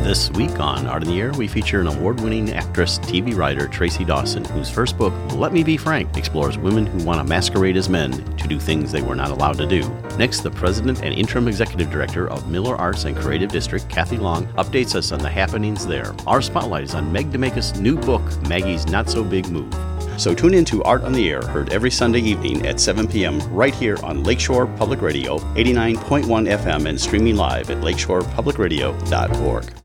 This week on Art in the Air, we feature an award-winning actress, TV writer, Tracy Dawson, whose first book, Let Me Be Frank, explores women who want to masquerade as men to do things they were not allowed to do. Next, the president and interim executive director of Miller Arts and Creative District, Kathy Long, updates us on the happenings there. Our spotlight is on Meg DeMakis' new book, Maggie's Not So Big Move. So tune in to Art on the Air, heard every Sunday evening at 7 p.m. right here on Lakeshore Public Radio, 89.1 FM, and streaming live at lakeshorepublicradio.org.